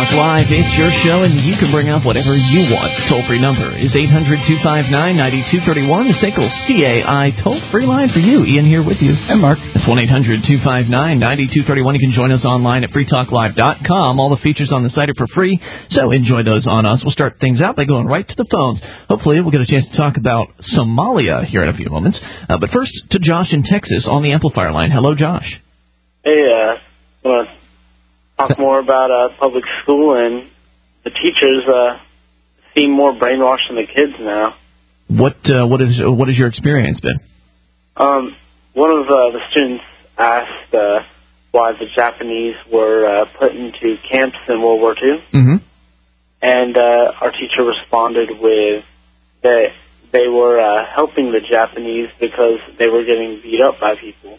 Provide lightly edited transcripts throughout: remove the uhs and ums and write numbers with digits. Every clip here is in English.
Talk Live. It's your show, and you can bring up whatever you want. Toll-free number is 800-259-9231. The SACL CAI toll-free line for you. Ian here with you. And Mark. It's 1-800-259-9231. You can join us online at freetalklive.com. All the features on the site are for free, so enjoy those on us. We'll start things out by going right to the phones. Hopefully, we'll get a chance to talk about Somalia here in a few moments. But first, to Josh in Texas on the amplifier line. Hello, Josh. Hey, I want to talk more about public school, and the teachers seem more brainwashed than the kids now. What has your experience been? One of the students asked why the Japanese were put into camps in World War II, and our teacher responded with that they were helping the Japanese because they were getting beat up by people.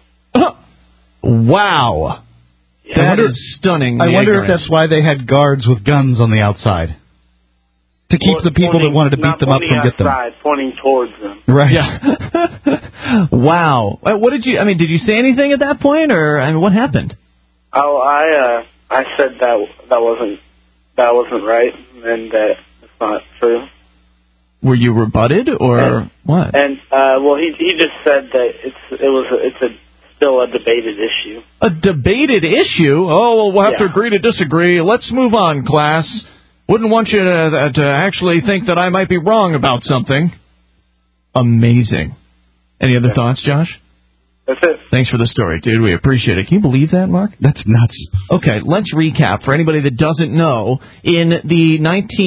Wow. Yeah. That is stunning. I wonder if that's why they had guards with guns on the outside. To keep the people that wanted to beat them up from get them. Pointing towards them. Right. Yeah. Wow. What did you say anything at that point, or what happened? Oh, I said that wasn't right, and that it's not true. Were you rebutted, or what? And well, he just said that it's still a debated issue. A debated issue? Oh, well, we'll have to agree to disagree. Let's move on, class. Wouldn't want you to actually think that I might be wrong about something. Amazing. Any other thoughts, Josh? That's it. Thanks for the story, dude. We appreciate it. Can you believe that, Mark? That's nuts. Okay, let's recap for anybody that doesn't know. In the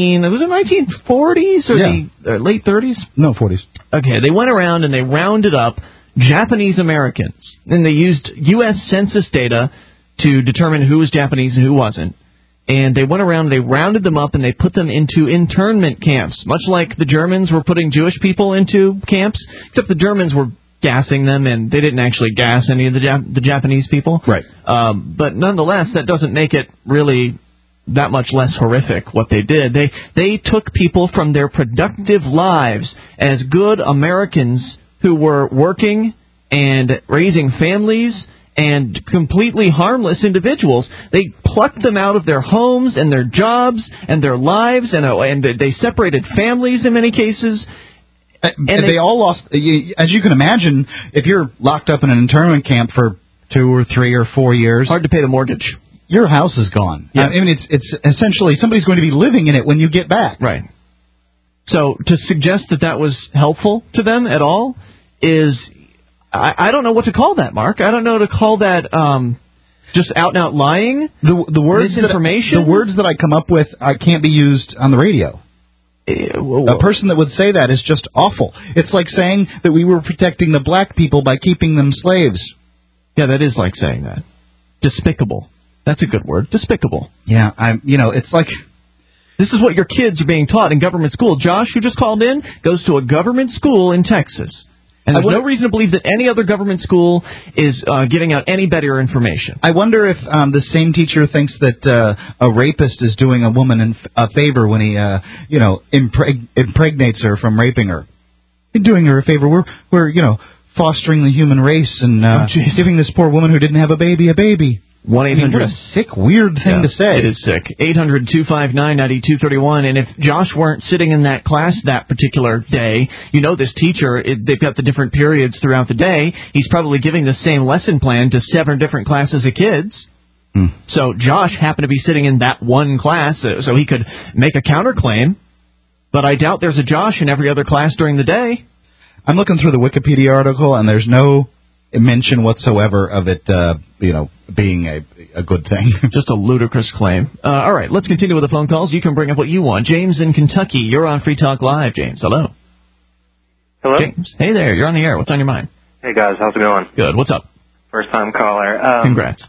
1940s or the late 30s? No, 40s. Okay, they went around and they rounded up Japanese Americans, and they used U.S. Census data to determine who was Japanese and who wasn't. And they went around, they rounded them up, and they put them into internment camps, much like the Germans were putting Jewish people into camps, except the Germans were gassing them, and they didn't actually gas any of the Japanese people. Right. But nonetheless, that doesn't make it really that much less horrific what they did. They took people from their productive lives as good Americans who were working and raising families and completely harmless individuals. They plucked them out of their homes and their jobs and their lives, and they separated families in many cases. And they all lost, as you can imagine, if you're locked up in an internment camp for 2 or 3 or 4 years. Hard to pay the mortgage. Your house is gone. Yeah. I mean, it's essentially somebody's going to be living in it when you get back. Right. So to suggest that was helpful to them at all is, I don't know what to call that, Mark. I don't know to call that just out-and-out lying, the words misinformation. The words that I come up with can't be used on the radio. A person that would say that is just awful. It's like saying that we were protecting the black people by keeping them slaves. Yeah, that is like saying that. Despicable. That's a good word. Despicable. Yeah, it's like... This is what your kids are being taught in government school. Josh, who just called in, goes to a government school in Texas. And there's no reason to believe that any other government school is giving out any better information. I wonder if the same teacher thinks that a rapist is doing a woman a favor when he, impregnates her from raping her. He's doing her a favor. We're fostering the human race and giving this poor woman who didn't have a baby. 1-800. What a sick, weird thing to say. It is sick. 800-259-9231. And if Josh weren't sitting in that class that particular day, this teacher, they've got the different periods throughout the day. He's probably giving the same lesson plan to 7 different classes of kids. So Josh happened to be sitting in that one class, so he could make a counterclaim. But I doubt there's a Josh in every other class during the day. I'm looking through the Wikipedia article, and there's no mention whatsoever of it, being a good thing. Just a ludicrous claim. All right, let's continue with the phone calls. You can bring up what you want. James in Kentucky, you're on Free Talk Live. James, hello. Hello? James, hey there, you're on the air. What's on your mind? Hey, guys, how's it going? Good, what's up? First-time caller. Congrats.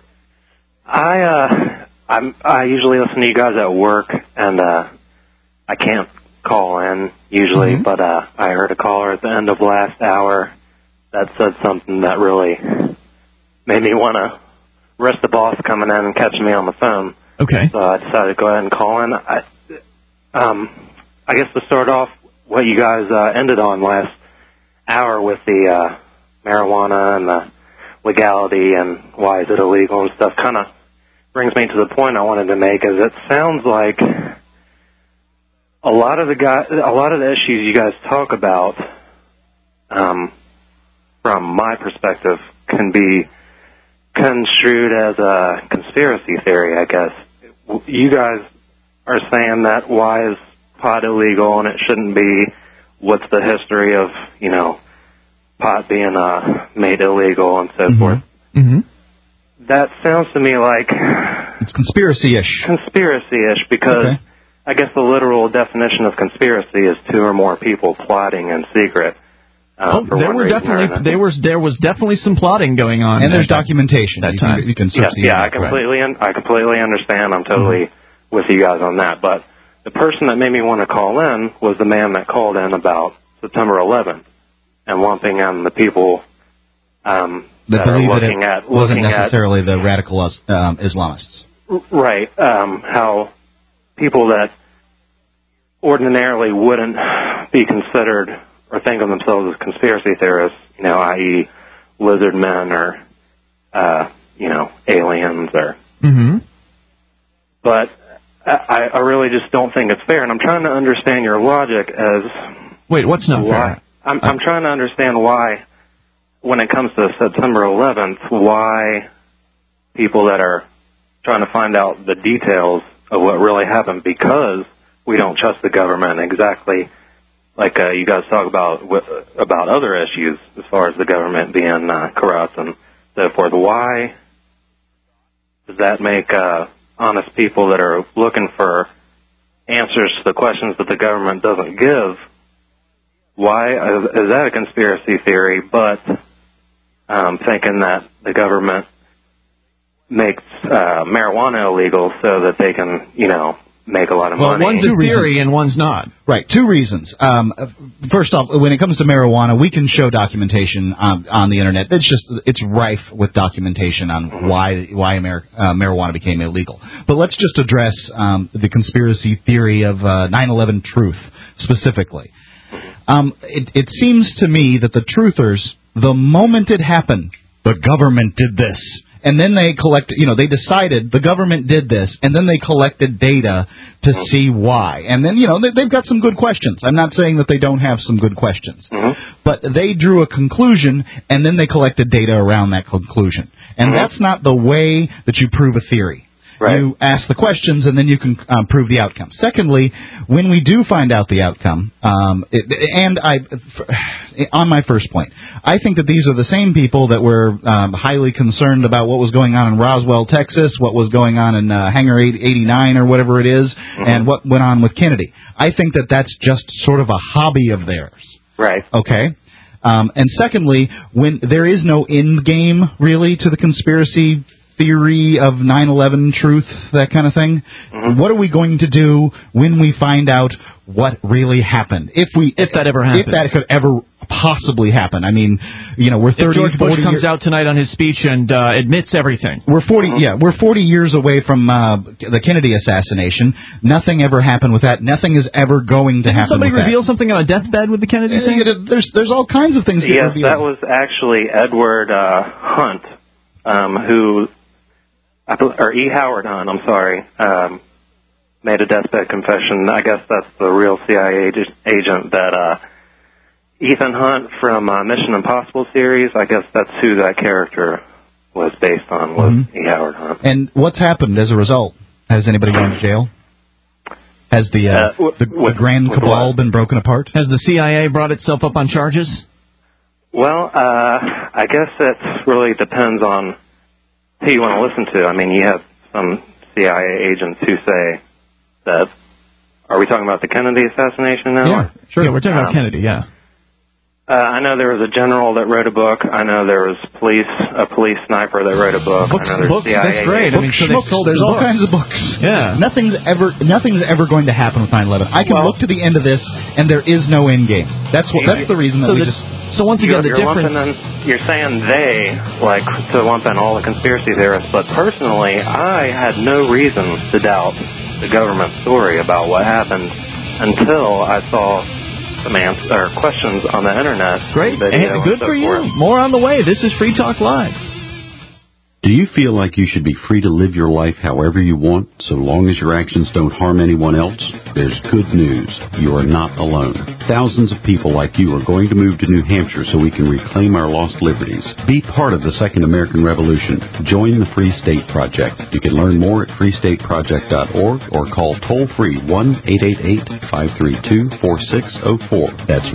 I usually listen to you guys at work, and I can't call in usually, but I heard a caller at the end of last hour that said something that really made me want to risk the boss coming in and catching me on the phone. Okay. So I decided to go ahead and call in. I guess to start off, what you guys ended on last hour with the marijuana and the legality and why is it illegal and stuff kind of brings me to the point I wanted to make is it sounds like a lot of the issues you guys talk about, from my perspective, can be construed as a conspiracy theory, I guess. You guys are saying that why is pot illegal and it shouldn't be? What's the history of, pot being made illegal and so forth? Mm-hmm. That sounds to me like it's conspiracy-ish. Conspiracy-ish, because I guess the literal definition of conspiracy is two or more people plotting in secret. There was definitely some plotting going on, and there's documentation. That time. You can I completely understand. I'm totally with you guys on that. But the person that made me want to call in was the man that called in about September 11th and lumping in the people that are looking at wasn't necessarily the radical Islamists. Right. How people that ordinarily wouldn't be considered or think of themselves as conspiracy theorists, i.e. lizard men or, aliens or... Mm-hmm. But I really just don't think it's fair, and I'm trying to understand your logic as... Wait, what's not fair? I'm trying to understand why, when it comes to September 11th, why people that are trying to find out the details of what really happened, because we don't trust the government exactly... Like you guys talk about other issues as far as the government being corrupt and so forth. Why does that make honest people that are looking for answers to the questions that the government doesn't give? Why is that a conspiracy theory? But thinking that the government makes marijuana illegal so that they can, make a lot of money. One's a theory and one's not. Right, two reasons. First off, when it comes to marijuana, we can show documentation on the internet. It's rife with documentation on why marijuana became illegal. But let's just address the conspiracy theory of 9/11 truth specifically. It seems to me that the truthers, the moment it happened, the government did this. And then they they decided the government did this, and then they collected data to see why. And then, they've got some good questions. I'm not saying that they don't have some good questions. Mm-hmm. But they drew a conclusion, and then they collected data around that conclusion. And that's not the way that you prove a theory. Right. You ask the questions, and then you can prove the outcome. Secondly, when we do find out the outcome, on my first point, I think that these are the same people that were highly concerned about what was going on in Roswell, Texas, what was going on in Hangar 89 or whatever it is, and what went on with Kennedy. I think that that's just sort of a hobby of theirs. Right. Okay? And secondly, when there is no end game, really, to the conspiracy theory of 9/11 truth, that kind of thing. What are we going to do when we find out what really happened? If that ever happens. If that could ever possibly happen. I mean, we're 30, if George Bush 40 comes out tonight on his speech and admits everything. We're 40 years away from the Kennedy assassination. Nothing ever happened with that. Nothing is ever going to happen with that. Somebody reveal something on a deathbed with the Kennedy thing? There's all kinds of things. Yes, that was actually Edward Hunt, who... or E. Howard Hunt, I'm sorry, made a deathbed confession. I guess that's the real CIA agent that Ethan Hunt from Mission Impossible series, I guess that's who that character was based on, was E. Howard Hunt. And what's happened as a result? Has anybody gone to jail? Has the grand cabal been broken apart? Has the CIA brought itself up on charges? Well, I guess it really depends on who you want to listen to. I mean, you have some CIA agents who say that... Are we talking about the Kennedy assassination now? Yeah, sure. Yeah, we're talking about Kennedy, yeah. I know there was a general that wrote a book. I know there was a police sniper that wrote a book. Books, I know books, that's great. I mean, so there's all kinds of books. Yeah. Nothing's ever going to happen with 9/11. I can look to the end of this, and there is no end game. That's the reason that So once again, the difference... You're saying they, like, to lump in all the conspiracy theorists, but personally, I had no reason to doubt the government story about what happened until I saw some questions on the internet. Great. And good for you. More on the way. This is Free Talk Live. Do you feel like you should be free to live your life however you want, so long as your actions don't harm anyone else? There's good news. You are not alone. Thousands of people like you are going to move to New Hampshire so we can reclaim our lost liberties. Be part of the Second American Revolution. Join the Free State Project. You can learn more at freestateproject.org or call toll-free 1-888-532-4604. That's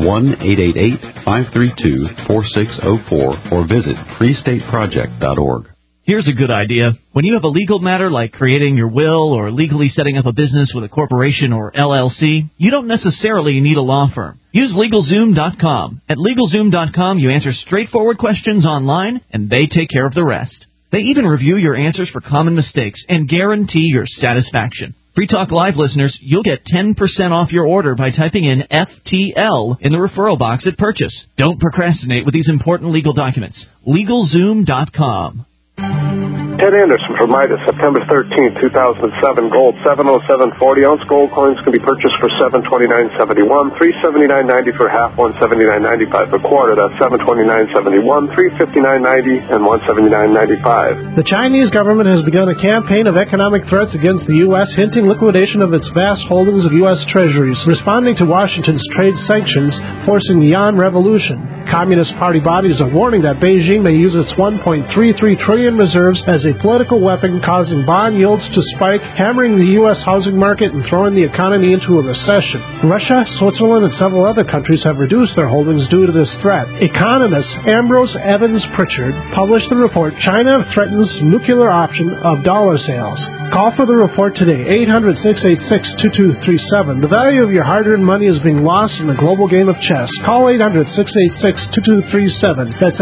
1-888-532-4604 or visit freestateproject.org. Here's a good idea. When you have a legal matter like creating your will or legally setting up a business with a corporation or LLC, you don't necessarily need a law firm. Use LegalZoom.com. At LegalZoom.com, you answer straightforward questions online, and they take care of the rest. They even review your answers for common mistakes and guarantee your satisfaction. Free Talk Live listeners, you'll get 10% off your order by typing in FTL in the referral box at purchase. Don't procrastinate with these important legal documents. LegalZoom.com. Ted Anderson from Midas, September 13, 2007. Gold, 707.40. Ounce gold coins can be purchased for $729.71, $379.90 for half, $179.95 per quarter. That's $729.71, $359.90, and $179.95. The Chinese government has begun a campaign of economic threats against the U.S., hinting liquidation of its vast holdings of U.S. treasuries, responding to Washington's trade sanctions, forcing the yuan revolution. Communist Party bodies are warning that Beijing may use its $1.33 trillion reserves as a political weapon, causing bond yields to spike, hammering the U.S. housing market and throwing the economy into a recession. Russia, Switzerland, and several other countries have reduced their holdings due to this threat. Economist Ambrose Evans Pritchard published the report, China Threatens Nuclear Option of Dollar Sales. Call for the report today, 800-686-2237. The value of your hard-earned money is being lost in the global game of chess. Call 800-686-2237. That's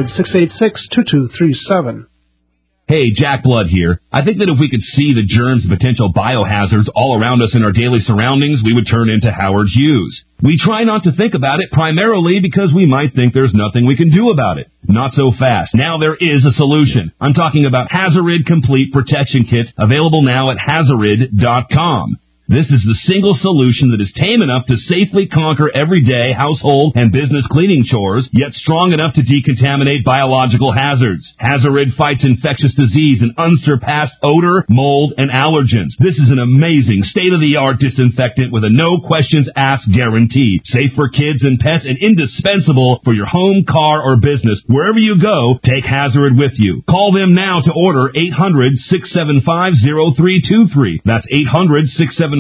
800-686-2237. Hey, Jack Blood here. I think that if we could see the germs and potential biohazards all around us in our daily surroundings, we would turn into Howard Hughes. We try not to think about it primarily because we might think there's nothing we can do about it. Not so fast. Now there is a solution. I'm talking about Hazarid Complete Protection Kit, available now at Hazarid.com. This is the single solution that is tame enough to safely conquer everyday household and business cleaning chores, yet strong enough to decontaminate biological hazards. Hazarid fights infectious disease and unsurpassed odor, mold, and allergens. This is an amazing state-of-the-art disinfectant with a no-questions-asked guarantee. Safe for kids and pets and indispensable for your home, car, or business. Wherever you go, take Hazarid with you. Call them now to order 800-675-0323. That's 800-675-0323,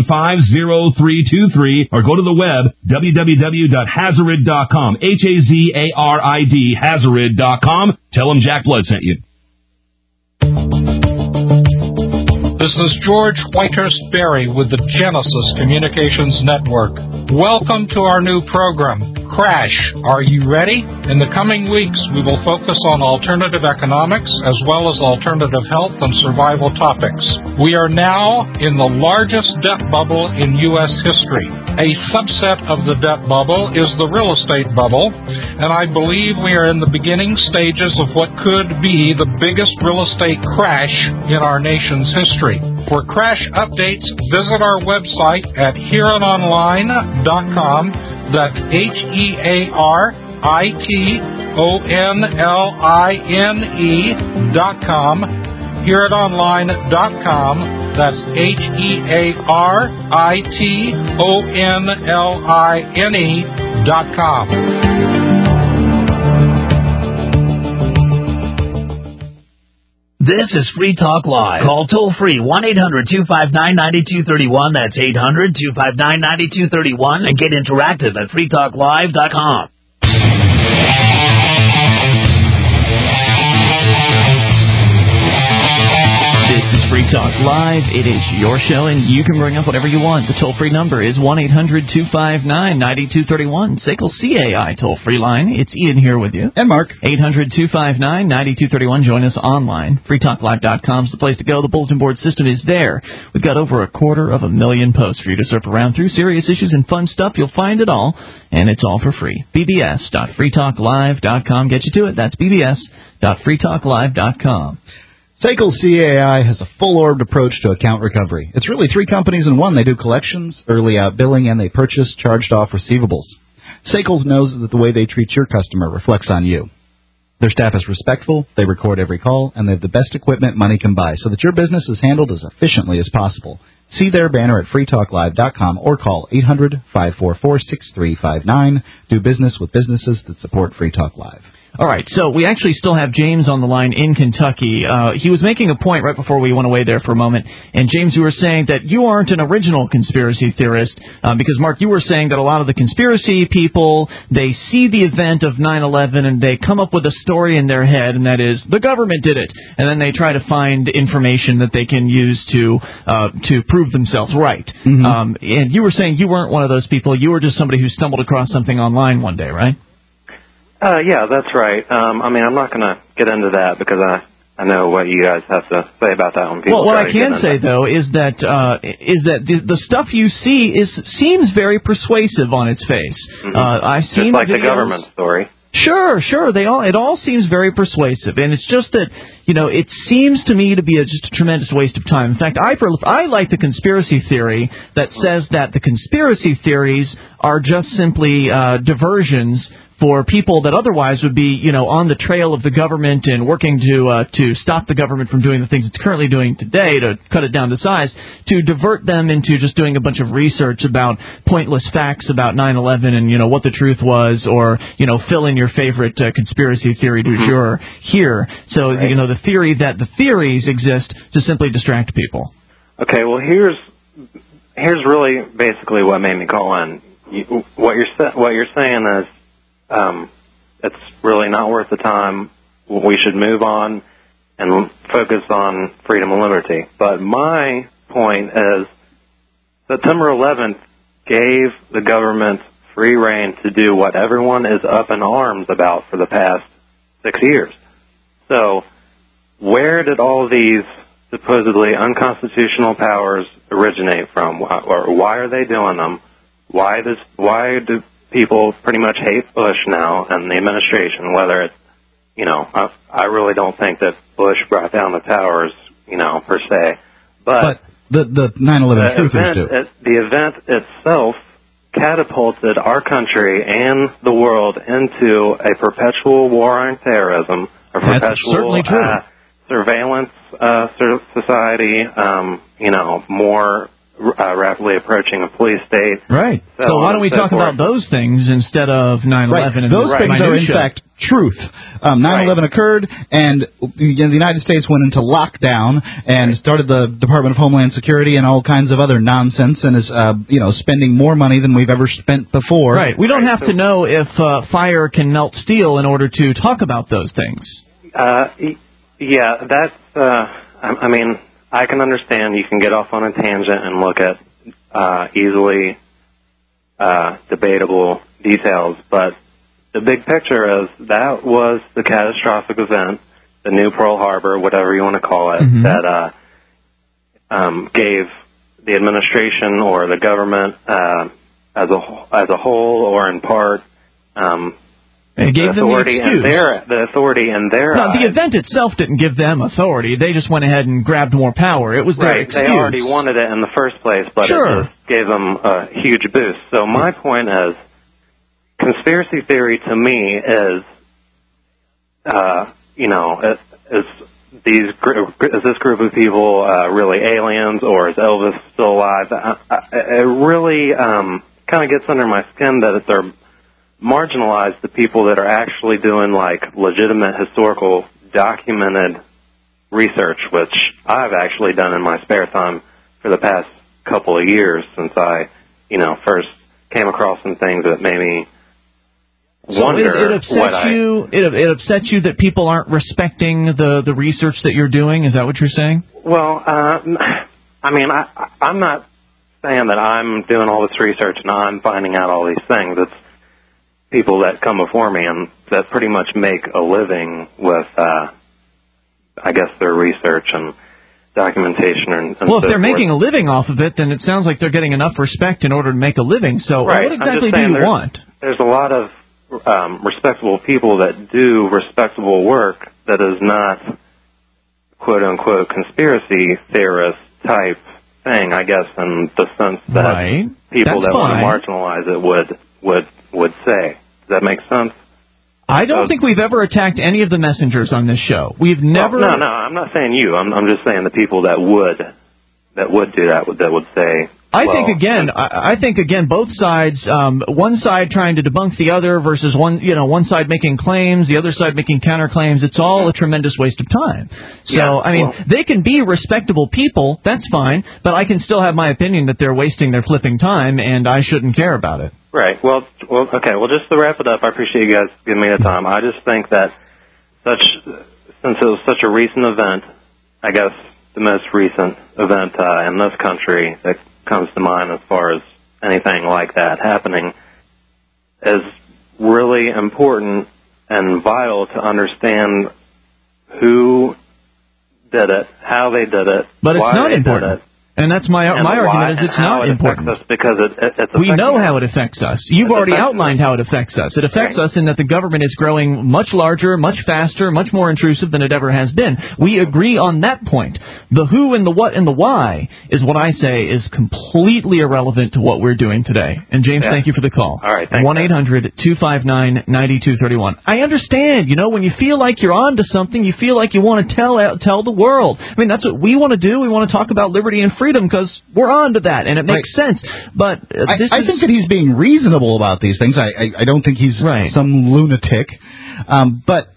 or go to the web, www.hazarid.com, Hazarid, Hazarid.com. Tell them Jack Blood sent you. This is George Whitehurst Berry with the Genesis Communications Network. Welcome to our new program, Crash. Are you ready? In the coming weeks, we will focus on alternative economics as well as alternative health and survival topics. We are now in the largest debt bubble in U.S. history. A subset of the debt bubble is the real estate bubble, and I believe we are in the beginning stages of what could be the biggest real estate crash in our nation's history. For crash updates, visit our website at HearItOnline.com. That's HearItonline.com. HearItOnline.com. That's HearItonline.com. This is Free Talk Live. Call toll-free 1-800-259-9231. That's 800-259-9231. And get interactive at freetalklive.com. This is Free Talk Live. It is your show, and you can bring up whatever you want. The toll-free number is 1-800-259-9231. SACL CAI toll-free line. It's Ian here with you. And Mark. 800-259-9231. Join us online. freetalklive.com is the place to go. The bulletin board system is there. We've got over 250,000 posts for you to surf around through. Serious issues and fun stuff. You'll find it all, and it's all for free. bbs.freetalklive.com. Get you to it. That's bbs.freetalklive.com. SACL CAI has a full-orbed approach to account recovery. It's really three companies in one. They do collections, early out billing, and they purchase charged-off receivables. SACL knows that the way they treat your customer reflects on you. Their staff is respectful, they record every call, and they have the best equipment money can buy so that your business is handled as efficiently as possible. See their banner at freetalklive.com or call 800-544-6359. Do business with businesses that support Free Talk Live. All right, so we actually still have James on the line in Kentucky. He was making a point right before we went away there for a moment. And, James, you were saying that you aren't an original conspiracy theorist because, Mark, you were saying that a lot of the conspiracy people, they see the event of 9/11 and they come up with a story in their head, and that is, the government did it. And then they try to find information that they can use to prove themselves right. Mm-hmm. And you were saying you weren't one of those people. You were just somebody who stumbled across something online one day, right? Yeah, that's right. I mean, I'm not going to get into that because I know what you guys have to say about that when people. Well, what I can say though is that the stuff you see seems very persuasive on its face. Mm-hmm. I've seen just like the government story. Sure. It all seems very persuasive, and it's just that it seems to me to be just a tremendous waste of time. In fact, I like the conspiracy theory that says that the conspiracy theories are just simply diversions for people that otherwise would be, on the trail of the government and working to stop the government from doing the things it's currently doing today to cut it down to size, to divert them into just doing a bunch of research about pointless facts about 9/11 and, what the truth was, or, fill in your favorite conspiracy theory du jour here. So, right. The theory that the theories exist to simply distract people. Okay, well, here's really basically what made me call in. What you're saying is, it's really not worth the time. We should move on and focus on freedom and liberty. But my point is September 11th gave the government free rein to do what everyone is up in arms about for the past 6 years. So where did all these supposedly unconstitutional powers originate from? Or why are they doing them? Why do people pretty much hate Bush now and the administration, whether it's, I really don't think that Bush brought down the towers, per se. But the 9/11 truthers do. The event itself catapulted our country and the world into a perpetual war on terrorism, a perpetual surveillance society, more rapidly approaching a police state. Right. So why don't we talk about those things instead of 9/11? Right. And those things are, in fact, truth. 9/11 occurred, and the United States went into lockdown and started the Department of Homeland Security and all kinds of other nonsense, and is, spending more money than we've ever spent before. Right. We don't have to know if fire can melt steel in order to talk about those things. Yeah, that's. I mean, I can understand you can get off on a tangent and look at easily debatable details, but the big picture is that was the catastrophic event, the new Pearl Harbor, whatever you want to call it, that gave the administration or the government as a whole or in part it gave them the excuse. The authority in their eyes. The event itself didn't give them authority. They just went ahead and grabbed more power. It was their excuse. They already wanted it in the first place, but it just gave them a huge boost. So my point is, conspiracy theory to me is, is this group of people really aliens, or is Elvis still alive? It really kind of gets under my skin that they're marginalize the people that are actually doing legitimate historical documented research, which I've actually done in my spare time for the past couple of years since I, first came across some things that made me wonder. It upsets you that people aren't respecting the research that you're doing? Is that what you're saying? Well, I mean, I'm not saying that I'm doing all this research and I'm finding out all these things. It's people that come before me and that pretty much make a living with, I guess, their research and documentation. And well, if they're making a living off of it, then it sounds like they're getting enough respect in order to make a living. So what exactly do you want? There's a lot of respectable people that do respectable work that is not, quote-unquote, conspiracy theorist type thing, I guess, in the sense that people that want to marginalize it would say. Does that make sense? I don't think we've ever attacked any of the messengers on this show. We've never... Well, no, I'm not saying you. I'm just saying the people that would do that would say... I think again, both sides, one side trying to debunk the other versus one side making claims, the other side making counterclaims. It's all a tremendous waste of time. So, they can be respectable people, that's fine, but I can still have my opinion that they're wasting their flipping time, and I shouldn't care about it. Right. Well, okay. Well, just to wrap it up, I appreciate you guys giving me the time. I just think that since it was such a recent event, I guess the most recent event in this country that comes to mind as far as anything like that happening, is really important and vital to understand who did it, how they did it, but why it's not they important. did it. And that's my argument is it's not important. Because we know how it affects us. You've already outlined how it affects us. It affects us in that the government is growing much larger, much faster, much more intrusive than it ever has been. We agree on that point. The who and the what and the why is what I say is completely irrelevant to what we're doing today. And James, thank you for the call. All right, thanks. 1-800-259-9231. I understand, when you feel like you're on to something, you feel like you want to tell the world. I mean, that's what we want to do. We want to talk about liberty and freedom because we're on to that, and it makes sense. But I think that he's being reasonable about these things. I don't think he's some lunatic. But,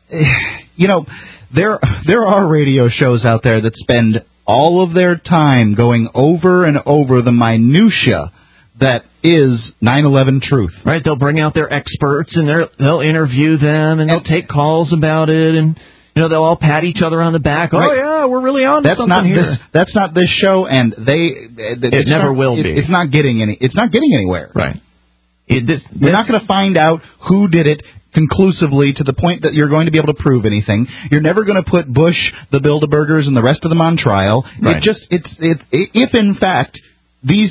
there are radio shows out there that spend all of their time going over and over the minutia that is 9/11 truth. Right, they'll bring out their experts, and they'll interview them, and they'll take calls about it, and... they'll all pat each other on the back. Oh, yeah, we're really on to something here. That's not this show, and it never will be. It's not getting anywhere. Right. You're not going to find out who did it conclusively to the point that you're going to be able to prove anything. You're never going to put Bush, the Bilderbergers, and the rest of them on trial. Right. If in fact this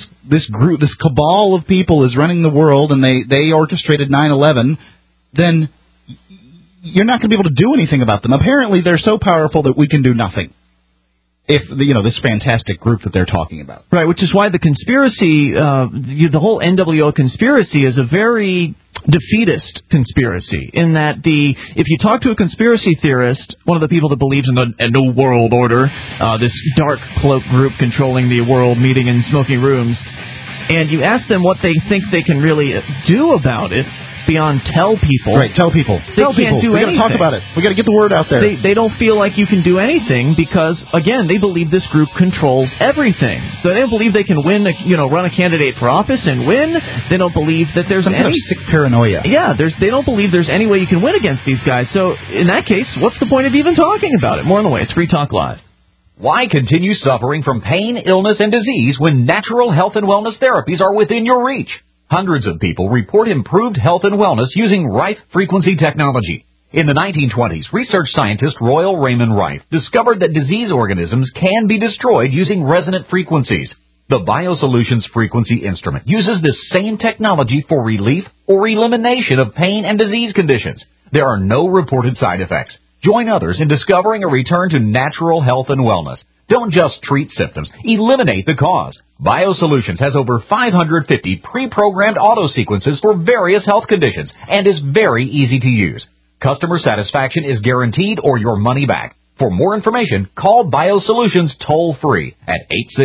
cabal of people is running the world and they orchestrated 9/11, then you're not going to be able to do anything about them. Apparently, they're so powerful that we can do nothing. If, this fantastic group that they're talking about. Right, which is why the conspiracy, the whole NWO conspiracy is a very defeatist conspiracy, in that if you talk to a conspiracy theorist, one of the people that believes in the New World Order, this dark cloak group controlling the world, meeting in smoky rooms, and you ask them what they think they can really do about it, beyond tell people. Right, tell people. They can't do anything. We got to talk about it. We got to get the word out there. They don't feel like you can do anything because, again, they believe this group controls everything. So they don't believe they can run a candidate for office and win. They don't believe that there's some kind of sick paranoia. Yeah, they don't believe there's any way you can win against these guys. So in that case, what's the point of even talking about it? More on the way. It's Free Talk Live. Why continue suffering from pain, illness, and disease when natural health and wellness therapies are within your reach? Hundreds of people report improved health and wellness using Rife frequency technology. In the 1920s, research scientist Royal Raymond Rife discovered that disease organisms can be destroyed using resonant frequencies. The BioSolutions frequency instrument uses this same technology for relief or elimination of pain and disease conditions. There are no reported side effects. Join others in discovering a return to natural health and wellness. Don't just treat symptoms, eliminate the cause. BioSolutions has over 550 pre-programmed auto sequences for various health conditions and is very easy to use. Customer satisfaction is guaranteed or your money back. For more information, call BioSolutions toll-free at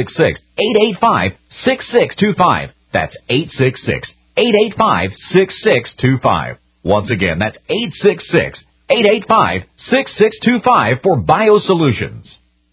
866-885-6625. That's 866-885-6625. Once again, that's 866-885-6625 for BioSolutions.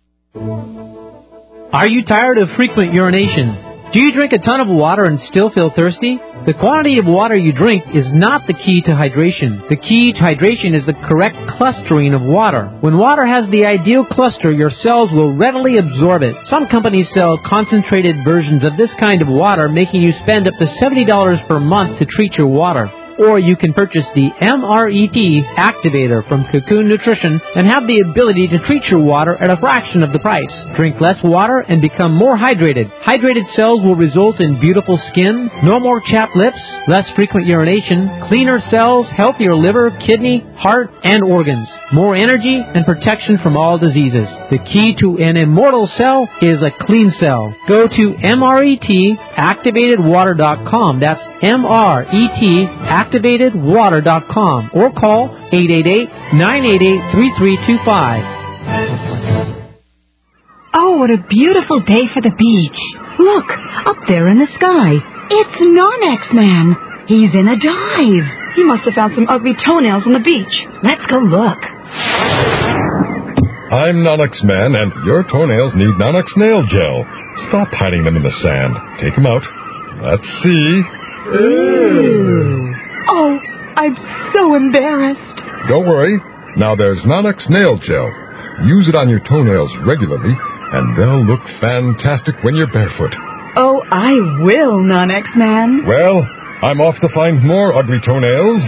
Are you tired of frequent urination? Do you drink a ton of water and still feel thirsty? The quantity of water you drink is not the key to hydration. The key to hydration is the correct clustering of water. When water has the ideal cluster, your cells will readily absorb it. Some companies sell concentrated versions of this kind of water, making you spend up to $70 per month to treat your water. Or you can purchase the MRET Activator from Cocoon Nutrition and have the ability to treat your water at a fraction of the price. Drink less water and become more hydrated. Hydrated cells will result in beautiful skin, no more chapped lips, less frequent urination, cleaner cells, healthier liver, kidney, heart, and organs, more energy, and protection from all diseases. The key to an immortal cell is a clean cell. Go to MRETactivatedwater.com. That's MRETactivatedwater.com. Or call 888-988-3325. Oh, what a beautiful day for the beach. Look, up there in the sky. It's Non-X Man. He's in a dive. He must have found some ugly toenails on the beach. Let's go look. I'm Non-X Man, and your toenails need Non-X Nail Gel. Stop hiding them in the sand. Take them out. Let's see. Ooh. Oh, I'm so embarrassed. Don't worry. Now there's Non-X Nail Gel. Use it on your toenails regularly, and they'll look fantastic when you're barefoot. Oh, I will, Non-X Man. Well, I'm off to find more ugly toenails.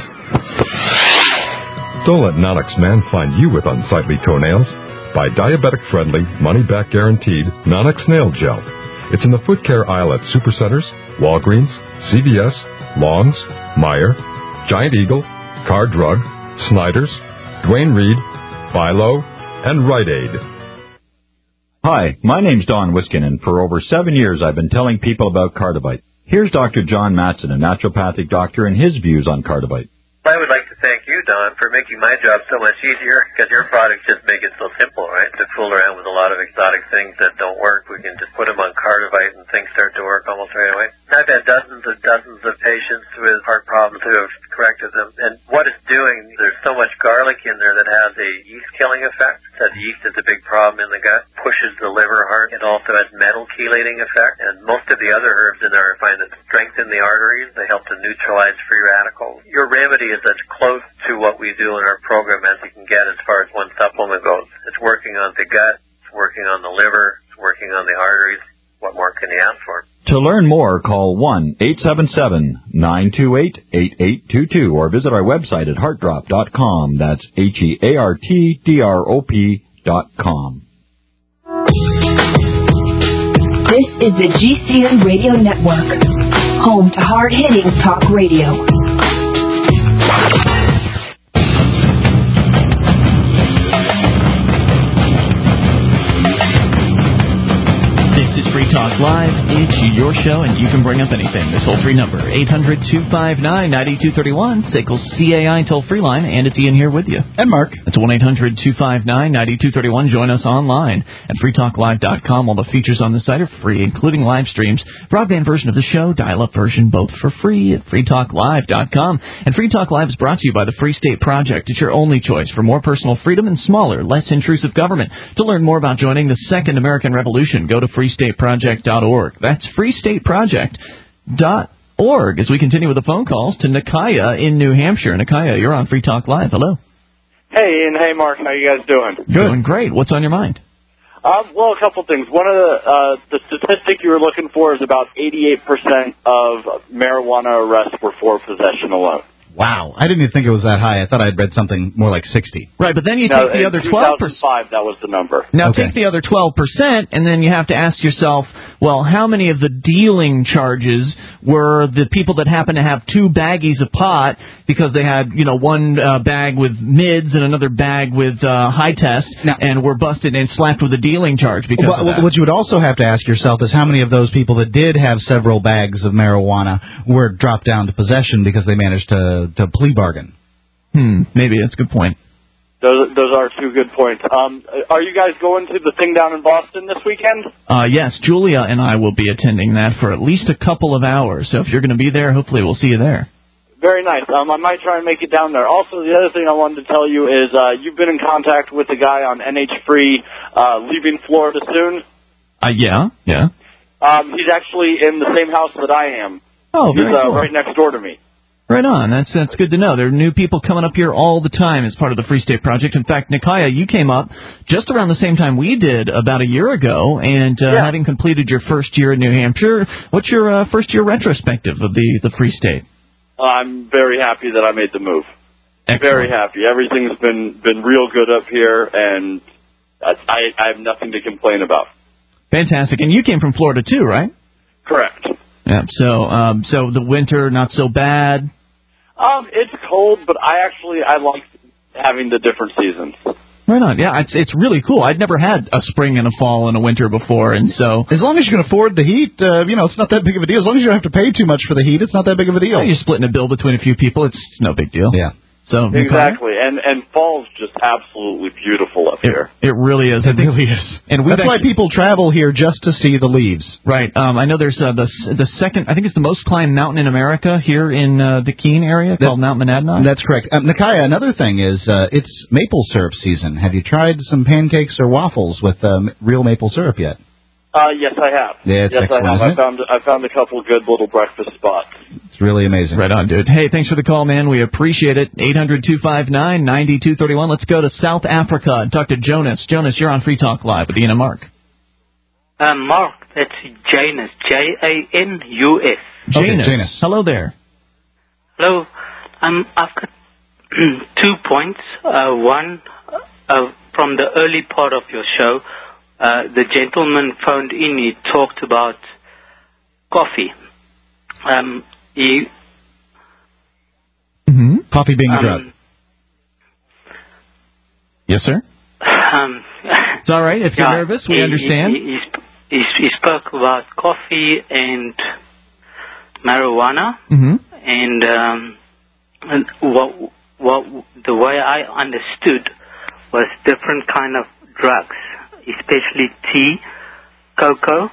Don't let Non-X Man find you with unsightly toenails. Buy diabetic-friendly, money-back guaranteed Non-X Nail Gel. It's in the foot care aisle at Supercenters, Walgreens, CVS, Long's, Meijer, Giant Eagle, Car Drug, Snyder's, Dwayne Reed, Philo, and Rite Aid. Hi, my name's Don Wiskin, and for over 7 years I've been telling people about Cardivite. Here's Dr. John Matson, a naturopathic doctor, and his views on Cardivite. I would like to thank you, Don, for making my job so much easier, because your products just make it so simple, right? To fool around with a lot of exotic things that don't work, we can just put them on Cardivite and things start to work almost right away. I've had dozens of patients with heart problems who have corrected them, and what it's doing, there's so much garlic in there that has a yeast-killing effect. That yeast is a big problem in the gut, pushes the liver hard. It also has metal chelating effect, and most of the other herbs in there I find that strengthen the arteries. They help to neutralize free radicals. Your remedy is as close to what we do in our program as you can get as far as one supplement goes. It's working on the gut, it's working on the liver, it's working on the arteries. What more can you ask for? To learn more, call 1-877-928-8822 or visit our website at heartdrop.com. That's HEARTDROP.com. This is the GCN Radio Network, home to hard-hitting talk radio. Talk Live. It's your show, and you can bring up anything. This toll-free number, 800-259-9231, SACL's CAI toll-free line, and it's Ian here with you. And Mark. That's 1-800-259-9231. Join us online at freetalklive.com. All the features on the site are free, including live streams, broadband version of the show, dial-up version, both for free at freetalklive.com. And Free Talk Live is brought to you by the Free State Project. It's your only choice for more personal freedom and smaller, less intrusive government. To learn more about joining the Second American Revolution, go to freestateproject.org. That's freestateproject.org. As we continue with the phone calls to Nikaya in New Hampshire. Nikaya, you're on Free Talk Live. Hello. Hey, Ian. Hey, Mark. How you guys doing? Good. Doing great. What's on your mind? Well, a couple things. One of the statistic you were looking for is about 88% of marijuana arrests were for possession alone. Wow. I didn't even think it was that high. I thought I'd read something more like 60. Right, but then you take the other 12%. 2005, that was the number. Now take the other 12%, and then you have to ask yourself, well, how many of the dealing charges were the people that happen to have two baggies of pot because they had, one bag with mids and another bag with high test, and were busted and slapped with a dealing charge because of that? What you would also have to ask yourself is how many of those people that did have several bags of marijuana were dropped down to possession because they managed to plea bargain. Maybe that's a good point. Those are two good points. Are you guys going to the thing down in Boston this weekend? Yes, Julia and I will be attending that for at least a couple of hours. So if you're going to be there, hopefully we'll see you there. Very nice. I might try and make it down there. Also, the other thing I wanted to tell you is you've been in contact with the guy on NH Free leaving Florida soon. Yeah. He's actually in the same house that I am. Oh, very cool. He's right next door to me. Right on. That's good to know. There are new people coming up here all the time as part of the Free State Project. In fact, Nikaya, you came up just around the same time we did about a year ago, and having completed your first year in New Hampshire, what's your first-year retrospective of the Free State? I'm very happy that I made the move. Excellent. Very happy. Everything's been real good up here, and I have nothing to complain about. Fantastic. And you came from Florida too, right? Correct. Yeah. So the winter not so bad. It's cold, but I like having the different seasons. Right on. Yeah, it's really cool. I'd never had a spring and a fall and a winter before, and so as long as you can afford the heat, it's not that big of a deal. As long as you don't have to pay too much for the heat, it's not that big of a deal. Yeah, you're splitting a bill between a few people. It's no big deal. Yeah. So exactly, and fall's just absolutely beautiful up here. It really is. It really is. And that's why people travel here just to see the leaves. Right. I know there's the second. I think it's the most climbed mountain in America here in the Keene area called Mount Monadnock. That's correct. Nakaya, another thing is it's maple syrup season. Have you tried some pancakes or waffles with real maple syrup yet? Yes, I have. Yeah, it's excellent, I have. I found a couple good little breakfast spots. It's really amazing. Right on, dude. Hey, thanks for the call, man. We appreciate it. 800-259-9231. Let's go to South Africa and talk to Jonas. Jonas, you're on Free Talk Live with Ian and Mark. Mark, that's Janus. Janus. Janus. Hello there. Hello. I've got 2 points. One, from the early part of your show, the gentleman phoned in. He talked about coffee. Coffee being a drug. Yes, sir. It's all right. If you're nervous, we understand. He spoke about coffee and marijuana, and what the way I understood was different kind of drugs, especially tea, cocoa,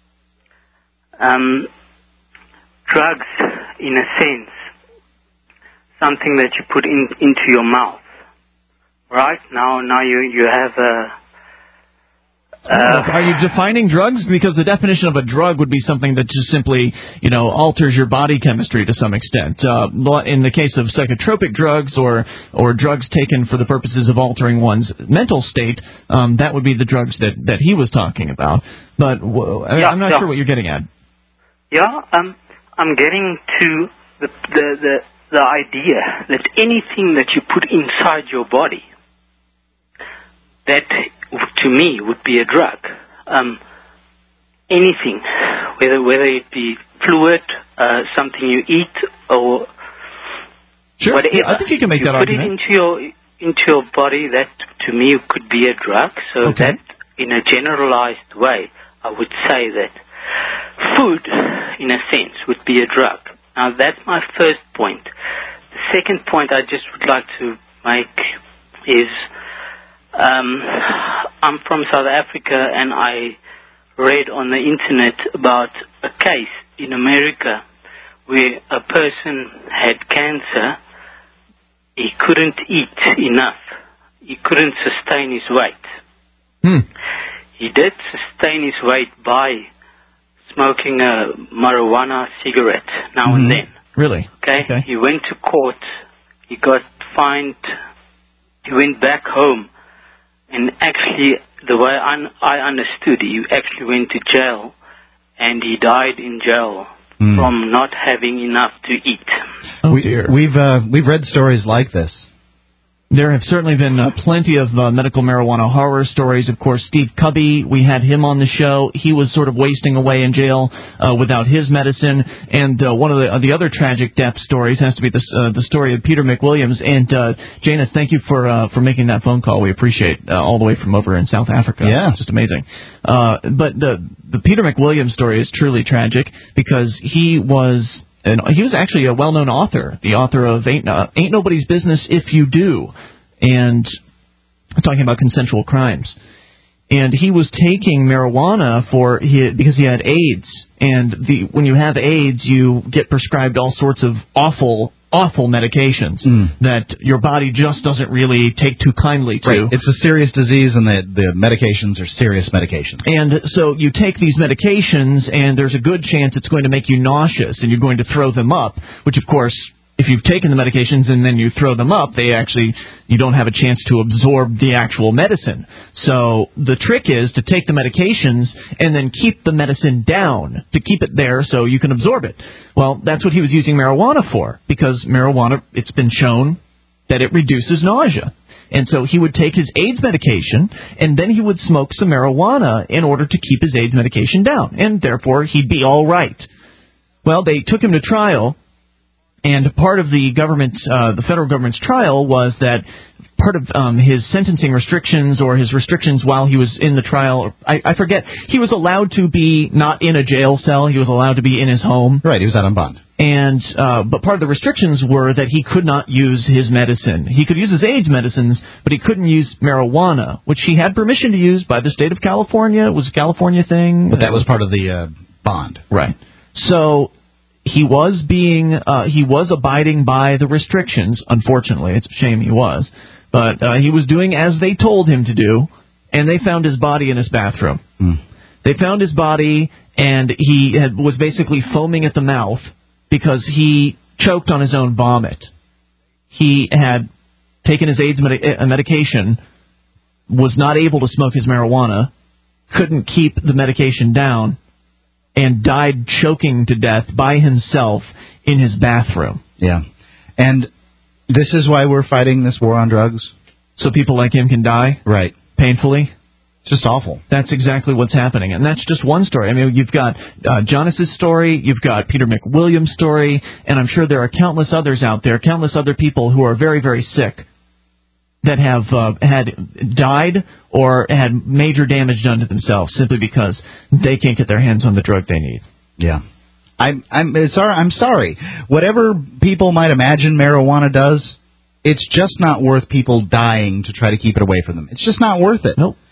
drugs in a sense, something that you put into your mouth. Right? Now you have a... are you defining drugs? Because the definition of a drug would be something that just simply, alters your body chemistry to some extent. In the case of psychotropic drugs or drugs taken for the purposes of altering one's mental state, that would be the drugs that he was talking about. But I'm not sure what you're getting at. Yeah, I'm getting to the idea that anything that you put inside your body, that to me would be a drug. Anything, whether it be fluid, something you eat, or sure, whatever. I think you can make that argument. Put it into your body, that to me could be a drug. So that, in a generalized way, I would say that food, in a sense, would be a drug. Now, that's my first point. The second point I just would like to make is, I'm from South Africa, and I read on the internet about a case in America where a person had cancer. He couldn't eat enough. He couldn't sustain his weight. He did sustain his weight by smoking a marijuana cigarette now and then. Really? Okay. He went to court. He got fined. He went back home. And actually, the way I understood, he actually went to jail, and he died in jail from not having enough to eat. Oh, dear. We've read stories like this. There have certainly been plenty of medical marijuana horror stories. Of course, Steve Cubby, we had him on the show. He was sort of wasting away in jail without his medicine. And one of the other tragic death stories has to be the story of Peter McWilliams. And Janus, thank you for making that phone call. We appreciate all the way from over in South Africa. Yeah, it's just amazing. But the Peter McWilliams story is truly tragic because he was actually a well-known author, the author of Ain't Nobody's Business If You Do, and talking about consensual crimes. And he was taking marijuana because he had AIDS. And when you have AIDS, you get prescribed all sorts of awful medications that your body just doesn't really take too kindly to. Right. It's a serious disease, and the medications are serious medications. And so you take these medications, and there's a good chance it's going to make you nauseous, and you're going to throw them up, which, of course, if you've taken the medications and then you throw them up, you don't have a chance to absorb the actual medicine. So the trick is to take the medications and then keep the medicine down, to keep it there so you can absorb it. Well, that's what he was using marijuana for, because marijuana, it's been shown that it reduces nausea. And so he would take his AIDS medication, and then he would smoke some marijuana in order to keep his AIDS medication down, and therefore he'd be all right. Well, they took him to trial, And part of the federal government's trial was that part of his sentencing restrictions or his restrictions while he was in the trial, I forget, he was allowed to be not in a jail cell. He was allowed to be in his home. Right, he was out on bond. And but part of the restrictions were that he could not use his medicine. He could use his AIDS medicines, but he couldn't use marijuana, which he had permission to use by the state of California. It was a California thing. But that was part of the bond. Right. So he was abiding by the restrictions. Unfortunately, it's a shame he was. But he was doing as they told him to do, and they found his body in his bathroom. They found his body, and he was basically foaming at the mouth because he choked on his own vomit. He had taken his AIDS medication, was not able to smoke his marijuana, couldn't keep the medication down, and died choking to death by himself in his bathroom. Yeah. And this is why we're fighting this war on drugs? So people like him can die? Right. Painfully? It's just awful. That's exactly what's happening. And that's just one story. I mean, you've got Jonas's story, you've got Peter McWilliams' story, and I'm sure there are countless others out there, countless other people who are very, very sick that have had died or had major damage done to themselves simply because they can't get their hands on the drug they need. Yeah. I'm sorry. Whatever people might imagine marijuana does, it's just not worth people dying to try to keep it away from them. It's just not worth it. Nope.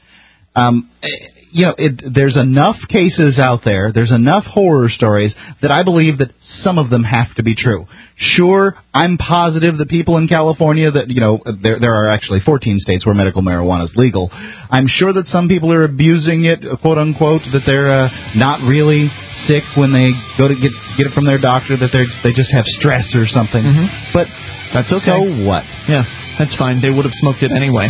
There's enough cases out there, there's enough horror stories that I believe that some of them have to be true. Sure, I'm positive that people in California that, there are actually 14 states where medical marijuana is legal. I'm sure that some people are abusing it, quote unquote, that they're not really sick when they go to get it from their doctor, that they just have stress or something. Mm-hmm. But that's okay. So what? Yeah, that's fine. They would have smoked it anyway.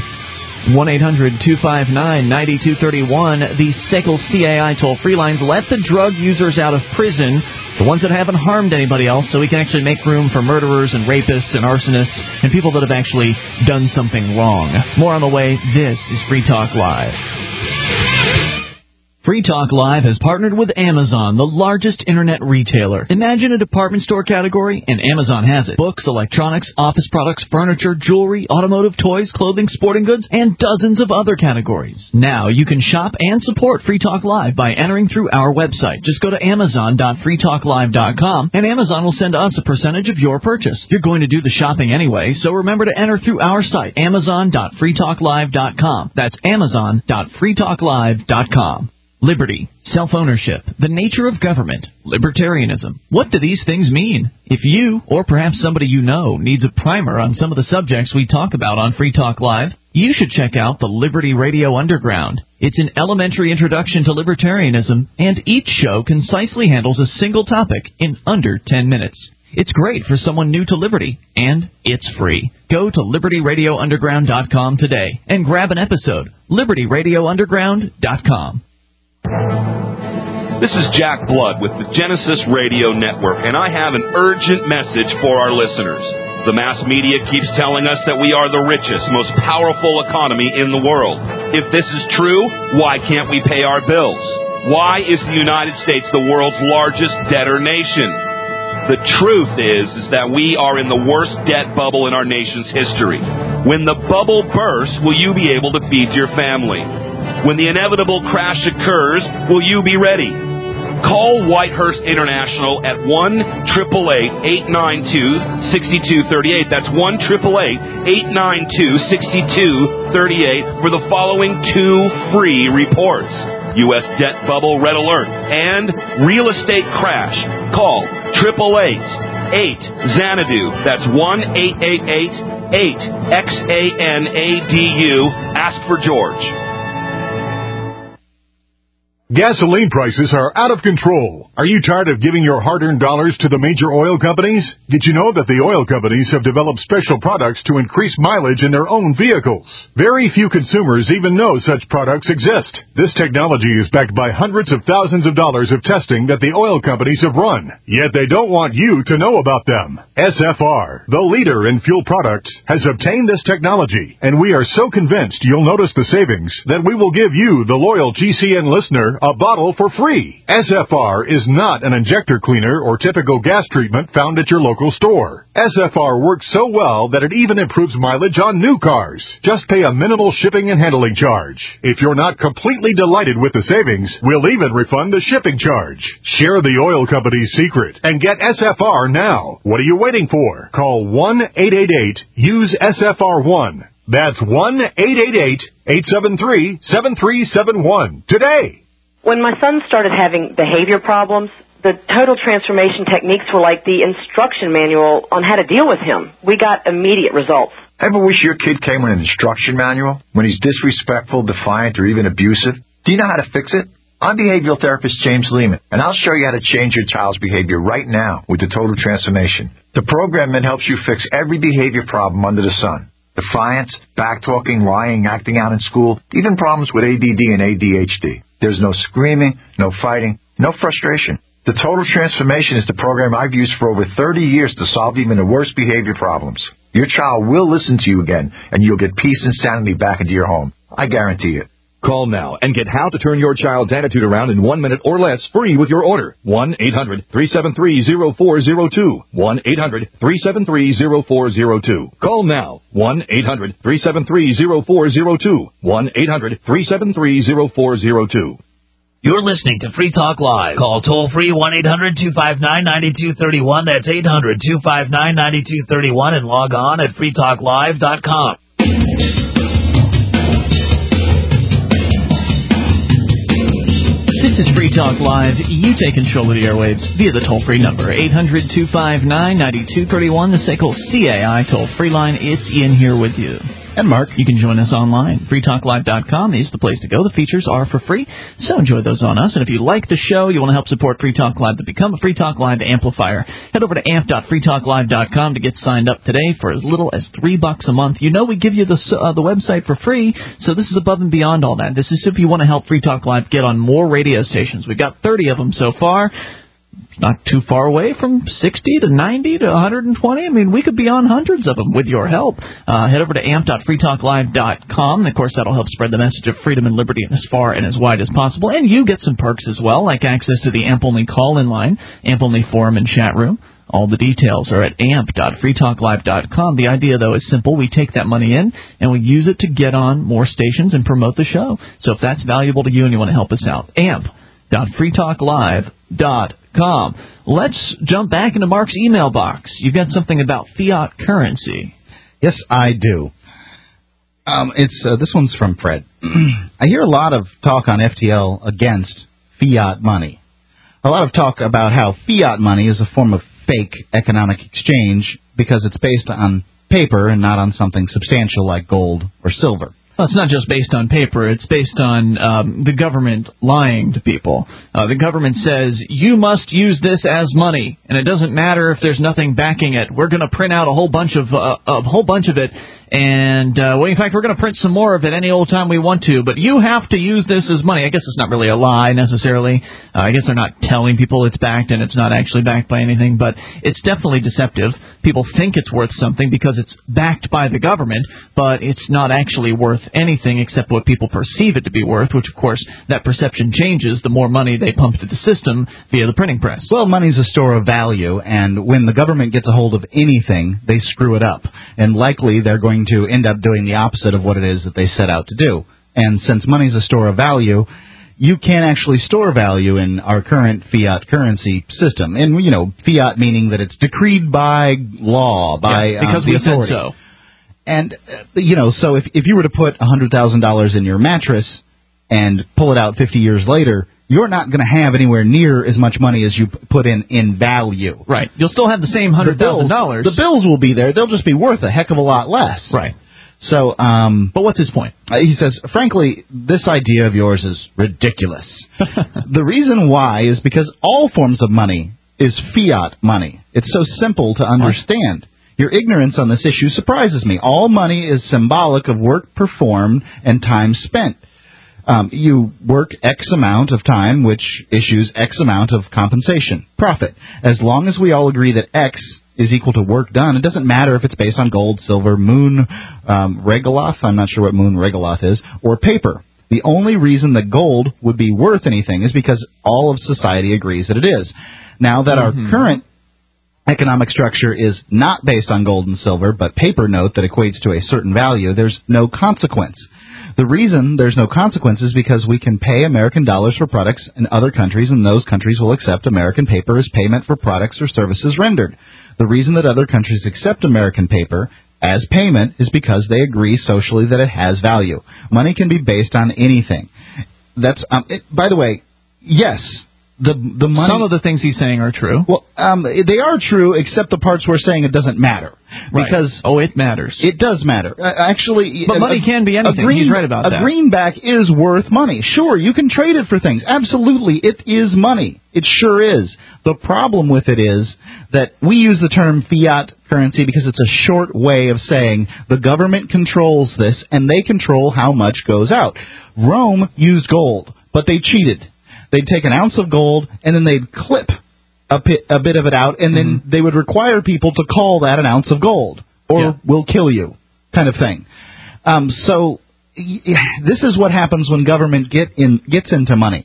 1-800-259-9231, the SACL CAI toll-free lines. Let the drug users out of prison, the ones that haven't harmed anybody else, so we can actually make room for murderers and rapists and arsonists and people that have actually done something wrong. More on the way. This is Free Talk Live. Free Talk Live has partnered with Amazon, the largest internet retailer. Imagine a department store category, and Amazon has it. Books, electronics, office products, furniture, jewelry, automotive, toys, clothing, sporting goods, and dozens of other categories. Now you can shop and support Free Talk Live by entering through our website. Just go to Amazon.freetalklive.com, and Amazon will send us a percentage of your purchase. You're going to do the shopping anyway, so remember to enter through our site, Amazon.freetalklive.com. That's Amazon.freetalklive.com. Liberty, self-ownership, the nature of government, libertarianism. What do these things mean? If you, or perhaps somebody you know, needs a primer on some of the subjects we talk about on Free Talk Live, you should check out the Liberty Radio Underground. It's an elementary introduction to libertarianism, and each show concisely handles a single topic in under 10 minutes. It's great for someone new to Liberty, and it's free. Go to LibertyRadioUnderground.com today and grab an episode. LibertyRadioUnderground.com. This is Jack Blood with the Genesis Radio Network, and I have an urgent message for our listeners. The mass media keeps telling us that we are the richest, most powerful economy in the world. If this is true, why can't we pay our bills? Why is the United States the world's largest debtor nation? The truth is that we are in the worst debt bubble in our nation's history. When the bubble bursts, will you be able to feed your family? When the inevitable crash occurs, will you be ready? Call Whitehurst International at 1-888-892-6238. That's 1-888-892-6238 for the following 2 free reports. U.S. Debt Bubble Red Alert and Real Estate Crash. Call 888-8-XANADU. That's 1-888-8-XANADU. Ask for George. Gasoline prices are out of control. Are you tired of giving your hard-earned dollars to the major oil companies? Did you know that the oil companies have developed special products to increase mileage in their own vehicles? Very few consumers even know such products exist. This technology is backed by hundreds of thousands of dollars of testing that the oil companies have run. Yet they don't want you to know about them. SFR, the leader in fuel products, has obtained this technology, and we are so convinced you'll notice the savings that we will give you, the loyal GCN listener, a bottle for free. SFR is not an injector cleaner or typical gas treatment found at your local store. SFR works so well that it even improves mileage on new cars. Just pay a minimal shipping and handling charge. If you're not completely delighted with the savings, we'll even refund the shipping charge. Share the oil company's secret and get SFR now. What are you waiting for? Call 1-888-USE-SFR1. That's 1-888-873-7371 today. When my son started having behavior problems, the total transformation techniques were like the instruction manual on how to deal with him. We got immediate results. Ever wish your kid came with an instruction manual when he's disrespectful, defiant, or even abusive? Do you know how to fix it? I'm behavioral therapist James Lehman, and I'll show you how to change your child's behavior right now with the Total Transformation. The program then helps you fix every behavior problem under the sun. Defiance, backtalking, lying, acting out in school, even problems with ADD and ADHD. There's no screaming, no fighting, no frustration. The Total Transformation is the program I've used for over 30 years to solve even the worst behavior problems. Your child will listen to you again, and you'll get peace and sanity back into your home. I guarantee it. Call now and get how to turn your child's attitude around in 1 minute or less free with your order. 1-800-373-0402. 1-800-373-0402. Call now. 1-800-373-0402. 1-800-373-0402. You're listening to Free Talk Live. Call toll-free 1-800-259-9231. That's 800-259-9231 and log on at freetalklive.com. This is Free Talk Live. You take control of the airwaves via the toll-free number, 800-259-9231, the SACL CAI toll-free line. It's Ian here with you. And Mark. You can join us online. freetalklive.com is the place to go. The features are for free, so enjoy those on us. And if you like the show, you want to help support Free Talk Live to become a Free Talk Live amplifier, head over to amp.freetalklive.com to get signed up today for as little as $3 a month. You know we give you the website for free, so this is above and beyond all that. This is if you want to help Free Talk Live get on more radio stations. We've got 30 of them so far. Not too far away from 60 to 90 to 120. I mean, we could be on hundreds of them with your help. Head over to amp.freetalklive.com. And, of course, that'll help spread the message of freedom and liberty as far and as wide as possible. And you get some perks as well, like access to the AMP-only call-in line, AMP-only forum and chat room. All the details are at amp.freetalklive.com. The idea, though, is simple. We take that money in, and we use it to get on more stations and promote the show. So if that's valuable to you and you want to help us out, amp.freetalklive.com. Let's jump back into Mark's email box. You've got something about fiat currency. Yes, I do. This one's from Fred. I hear a lot of talk on FTL against fiat money. A lot of talk about how fiat money is a form of fake economic exchange because it's based on paper and not on something substantial like gold or silver. Well, it's not just based on paper. It's based on the government lying to people. The government says, you must use this as money, and it doesn't matter if there's nothing backing it. We're going to print out a whole bunch of it, and in fact, we're going to print some more of it any old time we want to, but you have to use this as money. I guess it's not really a lie necessarily. I guess they're not telling people it's backed, and it's not actually backed by anything, but it's definitely deceptive. People think it's worth something because it's backed by the government, but it's not actually worth anything except what people perceive it to be worth, which, of course, that perception changes the more money they pump to the system via the printing press. Well, money's a store of value, and when the government gets a hold of anything, they screw it up. And likely they're going to end up doing the opposite of what it is that they set out to do. And since money's a store of value, you can't actually store value in our current fiat currency system. And, fiat meaning that it's decreed by law, by because the we authority. said so. And, so if you were to put $100,000 in your mattress and pull it out 50 years later, you're not going to have anywhere near as much money as you put in value. Right. You'll still have the same $100,000. The bills will be there. They'll just be worth a heck of a lot less. Right. So, but what's his point? He says, frankly, this idea of yours is ridiculous. The reason why is because all forms of money is fiat money. It's so simple to understand. Your ignorance on this issue surprises me. All money is symbolic of work performed and time spent. You work X amount of time, which issues X amount of compensation, profit. As long as we all agree that X is equal to work done, it doesn't matter if it's based on gold, silver, moon regoloth, I'm not sure what moon regoloth is, or paper. The only reason that gold would be worth anything is because all of society agrees that it is. Now that our current economic structure is not based on gold and silver, but paper note that equates to a certain value, there's no consequence. The reason there's no consequence is because we can pay American dollars for products in other countries, and those countries will accept American paper as payment for products or services rendered. The reason that other countries accept American paper as payment is because they agree socially that it has value. Money can be based on anything. That's by the way, yes. The money. Some of the things he's saying are true. Well, they are true, except the parts we're saying it doesn't matter. Right. Because it matters. It does matter. Actually, but money can be anything. He's right about that. A greenback is worth money. Sure, you can trade it for things. Absolutely, it is money. It sure is. The problem with it is that we use the term fiat currency because it's a short way of saying the government controls this and they control how much goes out. Rome used gold, but they cheated. They'd take an ounce of gold, and then they'd clip a bit of it out, and then they would require people to call that an ounce of gold, or we'll kill you, kind of thing. So this is what happens when government gets into money.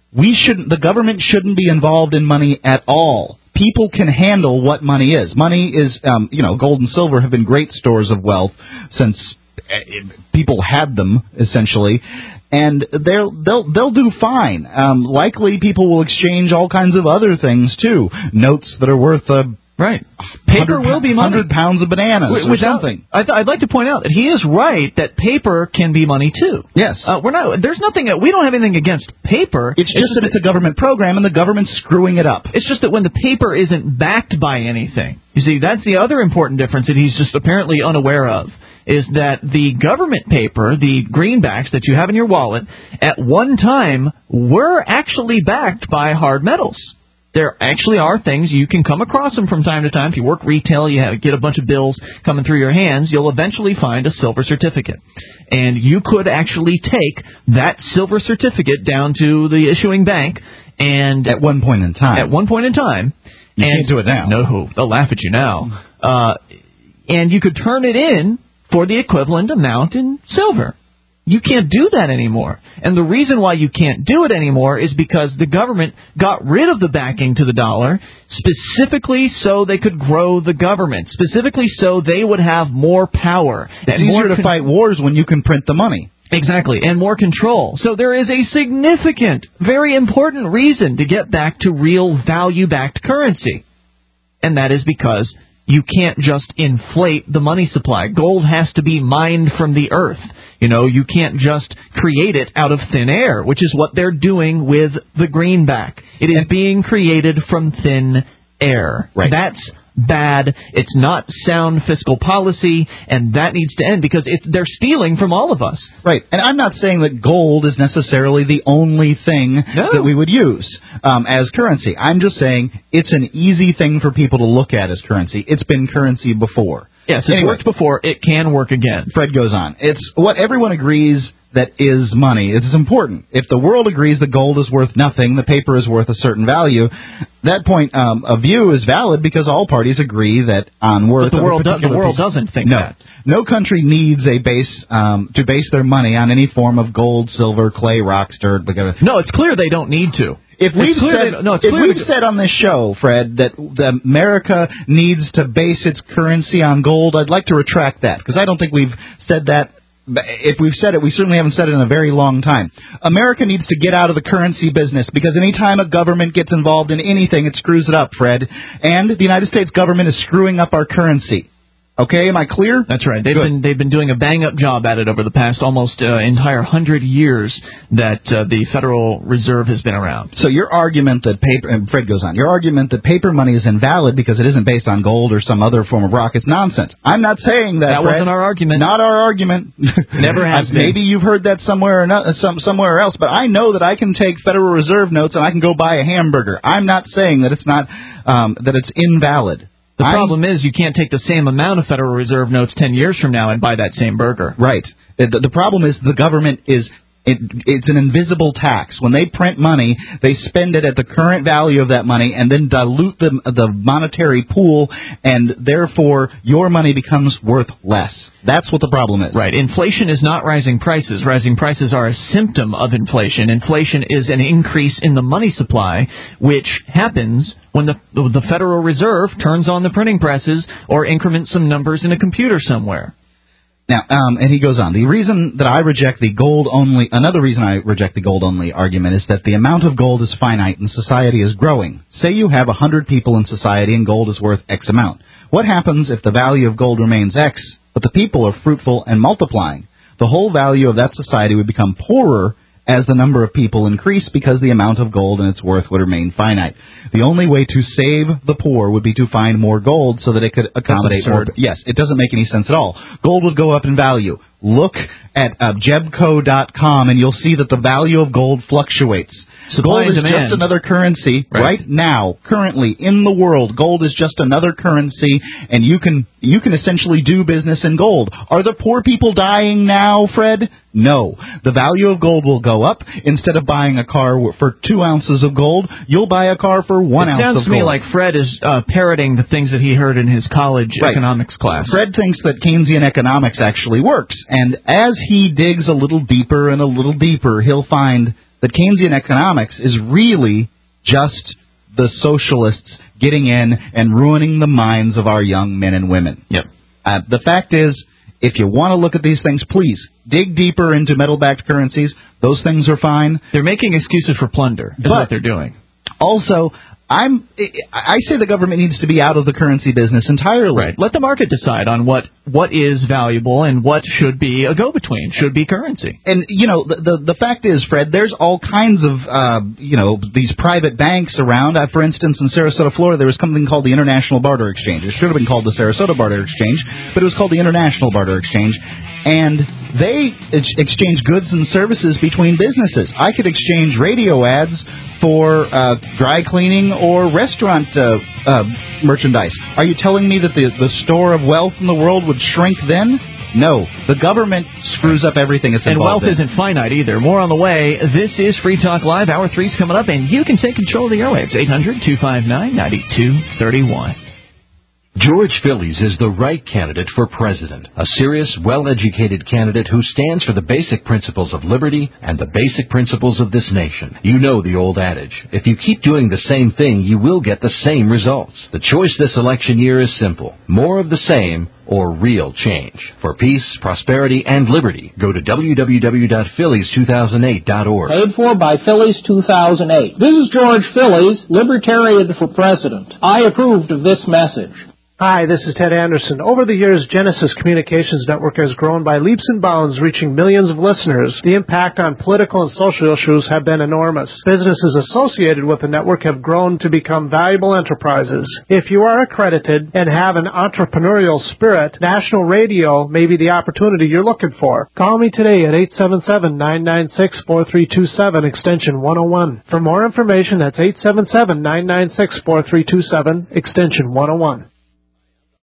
The government shouldn't be involved in money at all. People can handle what money is. Money is, gold and silver have been great stores of wealth since people had them, essentially. And they'll do fine. Likely, people will exchange all kinds of other things too. Notes that are worth paper will be money. 100 pounds of bananas or something. I'd like to point out that he is right that paper can be money too. Yes, there's nothing. We don't have anything against paper. It's just that it's a government program and the government's screwing it up. It's just that when the paper isn't backed by anything, you see, that's the other important difference that he's just apparently unaware of. Is that the government paper, the greenbacks that you have in your wallet, at one time were actually backed by hard metals. There actually are things, you can come across them from time to time. If you work retail, you get a bunch of bills coming through your hands, you'll eventually find a silver certificate. And you could actually take that silver certificate down to the issuing bank and... At one point in time. You can't do it now. No, they'll laugh at you now. And you could turn it in for the equivalent amount in silver. You can't do that anymore. And the reason why you can't do it anymore is because the government got rid of the backing to the dollar specifically so they could grow the government, specifically so they would have more power. It's easier to fight wars when you can print the money. Exactly, and more control. So there is a significant, very important reason to get back to real value-backed currency. And that is because you can't just inflate the money supply. Gold has to be mined from the earth. You can't just create it out of thin air, which is what they're doing with the greenback. It is being created from thin air. Right. That's bad. It's not sound fiscal policy, and that needs to end because they're stealing from all of us. Right. And I'm not saying that gold is necessarily the only thing that we would use as currency. I'm just saying it's an easy thing for people to look at as currency. It's been currency before. Yes, it worked before. It can work again. Fred goes on. It's what everyone agrees that is money. It is important. If the world agrees that gold is worth nothing, the paper is worth a certain value, that point of view is valid because all parties agree that on worth. But the world doesn't think that. No country needs a base to base their money on any form of gold, silver, clay, rocks, dirt. No, it's clear they don't need to. If we've said on this show, Fred, that America needs to base its currency on gold, I'd like to retract that because I don't think we've said that. If we've said it, we certainly haven't said it in a very long time. America needs to get out of the currency business because any time a government gets involved in anything, it screws it up, Fred. And the United States government is screwing up our currency. Okay, am I clear? That's right. They've been doing a bang-up job at it over the past almost entire 100 years that the Federal Reserve has been around. So your argument that paper, and Fred goes on, your argument that paper money is invalid because it isn't based on gold or some other form of rock is nonsense. I'm not saying that, That Fred. wasn't our argument. Not our argument. Never has been. Maybe you've heard that somewhere somewhere else, but I know that I can take Federal Reserve notes and I can go buy a hamburger. I'm not saying that it's not that it's invalid. The problem is you can't take the same amount of Federal Reserve notes 10 years from now and buy that same burger. Right. The problem is the government is It's an invisible tax. When they print money, they spend it at the current value of that money and then dilute the monetary pool, and therefore your money becomes worth less. That's what the problem is. Right. Inflation is not rising prices. Rising prices are a symptom of inflation. Inflation is an increase in the money supply, which happens when the Federal Reserve turns on the printing presses or increments some numbers in a computer somewhere. Now, and he goes on, another reason I reject the gold only argument is that the amount of gold is finite and society is growing. Say you have 100 people in society and gold is worth X amount. What happens if the value of gold remains X, but the people are fruitful and multiplying? The whole value of that society would become poorer as the number of people increase because the amount of gold and its worth would remain finite. The only way to save the poor would be to find more gold so that it could accommodate more. Yes, it doesn't make any sense at all. Gold would go up in value. Look at Jebco.com and you'll see that the value of gold fluctuates. Gold is just another currency right now, currently in the world. Gold is just another currency, and you can essentially do business in gold. Are the poor people dying now, Fred? No. The value of gold will go up. Instead of buying a car for 2 ounces of gold, you'll buy a car for 1 ounce of gold. It sounds to me like Fred is parroting the things that he heard in his college economics class. Fred thinks that Keynesian economics actually works, and as he digs a little deeper and a little deeper, he'll find that Keynesian economics is really just the socialists getting in and ruining the minds of our young men and women. Yep. The fact is, if you want to look at these things, please dig deeper into metal-backed currencies. Those things are fine. They're making excuses for plunder, is what they're doing. Also, I say the government needs to be out of the currency business entirely. Right. Let the market decide on what is valuable and what should be a go-between, should be currency. And, the fact is, Fred, there's all kinds of, these private banks around. For instance, in Sarasota, Florida, there was something called the International Barter Exchange. It should have been called the Sarasota Barter Exchange, but it was called the International Barter Exchange. And they exchange goods and services between businesses. I could exchange radio ads for dry cleaning or restaurant merchandise. Are you telling me that the store of wealth in the world would shrink then? No. The government screws up everything it's involved in. And wealth isn't finite either. More on the way. This is Free Talk Live. Hour 3's coming up, and you can take control of the airwaves. 800-259-9231. George Phillies is the right candidate for president, a serious, well-educated candidate who stands for the basic principles of liberty and the basic principles of this nation. You know the old adage, if you keep doing the same thing, you will get the same results. The choice this election year is simple. More of the same or real change. For peace, prosperity, and liberty, go to www.phillies2008.org. Paid for by Phillies 2008. This is George Phillies, Libertarian for President. I approved of this message. Hi, this is Ted Anderson. Over the years, Genesis Communications Network has grown by leaps and bounds, reaching millions of listeners. The impact on political and social issues have been enormous. Businesses associated with the network have grown to become valuable enterprises. If you are accredited and have an entrepreneurial spirit, national radio may be the opportunity you're looking for. Call me today at 877-996-4327, extension 101. For more information, that's 877-996-4327, extension 101.